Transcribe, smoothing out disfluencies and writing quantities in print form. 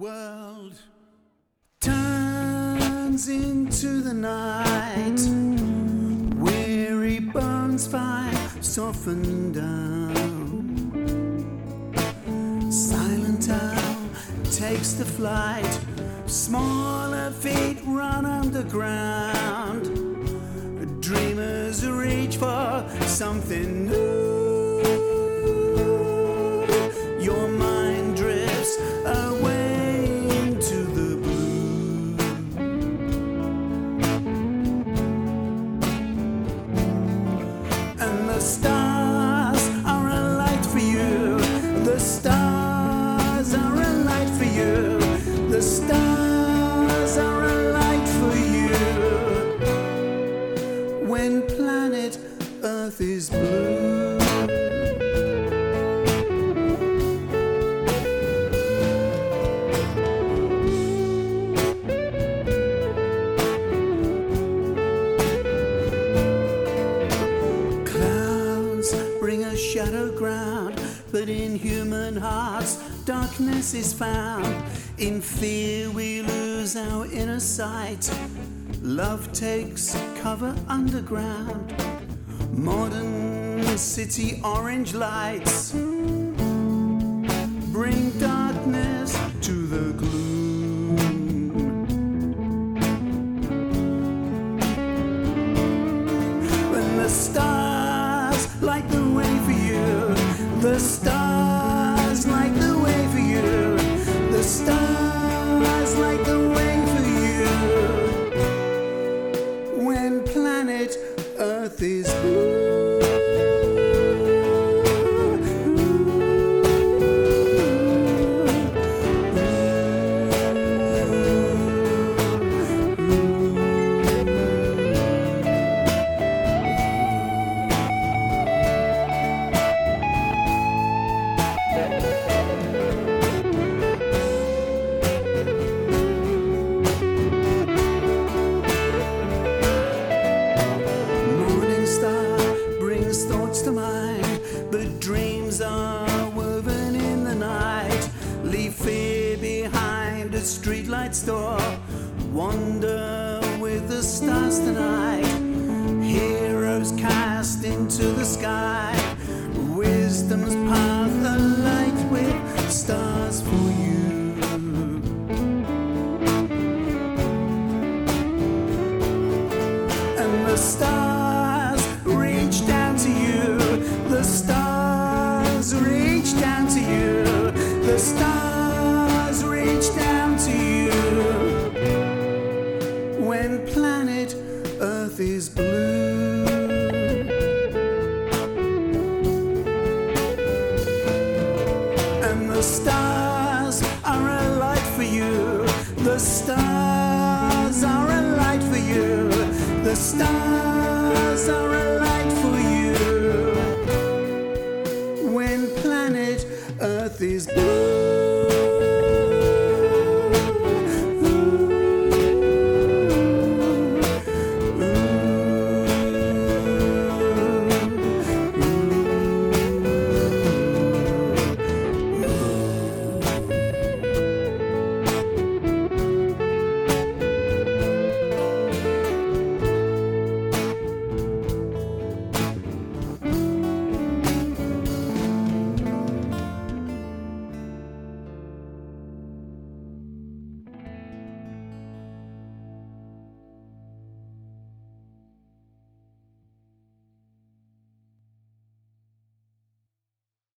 world turns into the night, weary bones find soften down. Silent town takes the flight, smaller feet run underground. Dreamers reach for something new. Your mind drifts away into the blue. And the stars are a light for you. The stars are a light for you. The stars are a light for you. When planet Earth is blue. Clouds bring a shadow ground, but in human hearts darkness is found. In fear we lose our inner sight. Love takes cover underground. Modern city orange lights bring darkness to the gloom. When the stars light the way for you, the stars light the way for you, the stars light the way for you. When planet Earth is blue. Thoughts to mind, but dreams are woven in the night. Leave fear behind a streetlight store. Wander with the stars tonight. Heroes cast into the sky. Wisdom's path alight with stars for you. And the stars reach down to you. The stars reach down to you. The stars reach down to you. When planet Earth is blue. And the stars are a light for you. The stars are a light for you. The stars are a light for you. When planet Earth is blue.